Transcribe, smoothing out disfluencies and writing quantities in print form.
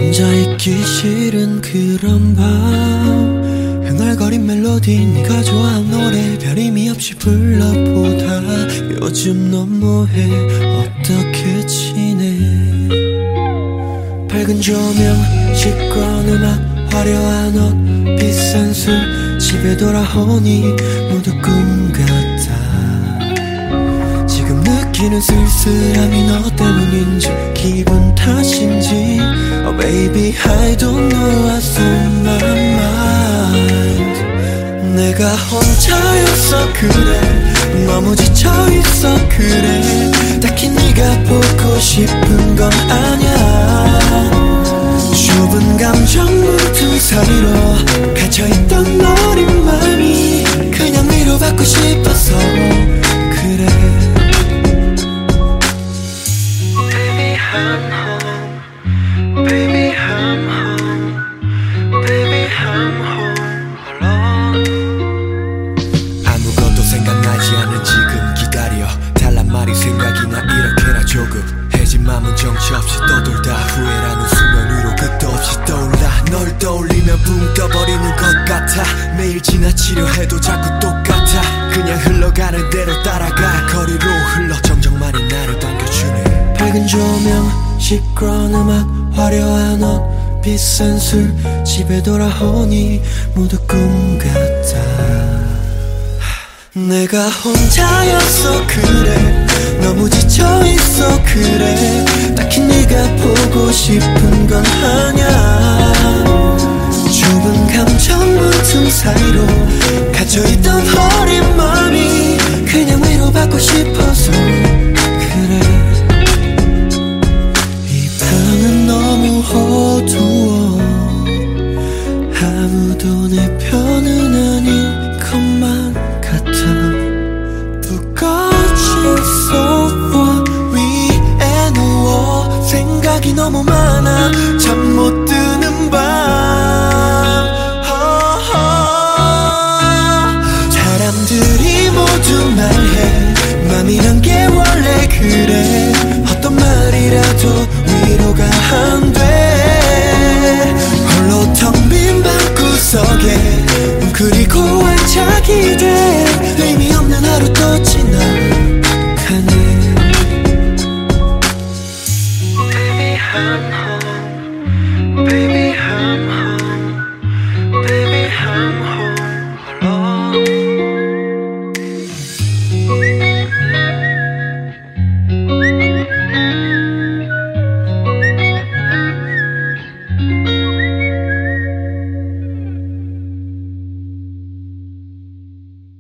혼자 있기 싫은 그런 밤 흥얼거린 멜로디 네가 좋아하는 노래 별 의미 없이 불러보다 요즘 넌 뭐해 어떻게 지내 밝은 조명 시끄러운 음악 화려한 옷 비싼 술 집에 돌아오니 모두 꿈 같아 지금 느끼는 쓸쓸함이 너 때문인지 기분 탓인지 Oh baby I don't know what's on my mind 내가 혼자여서 그래 너무 지쳐있어 그래 딱히 네가 보고 싶은 건 아냐 좁은 감정 문틈 사이로 갇혀있던 어린 마음이 그냥 위로받고 싶어서 그래 Baby I'm home Baby I'm home Baby I'm home alone 아무것도 생각나지 않는 지금 기다려 달란 말이 생각이 나 이렇게나 조급해진 맘은 정처 없이 떠돌다 후회라는 수면 위로 끝도 없이 떠올라 널 떠올리면 붕 떠버리는 것 같아 매일 지나치려 해도 자꾸 똑같아 그냥 흘러가는 대로 따라가 거리로 흘러 정적만이 나를 반겨주네 밝은 조명 시끄러운 음악 화려한 옷 비싼 술 집에 돌아오니 모두 꿈 같아 내가 혼자여서 그래 너무 지쳐있어 그래 딱히 네가 보고 싶은 건 아냐 좁은 감정 문틈 사이로 갇혀있던 어린 마음이 그냥 위로받고 싶어서 그래 이 방은 너무 어두워 아무도 내 편은 아닌 것만 같아 불꺼진 소파 위에 누워 생각이 너무 많아 잠 못 드는 밤 사람들이 모두 말해 맘이란 게 원래 그래 어떤 말이라도 위로가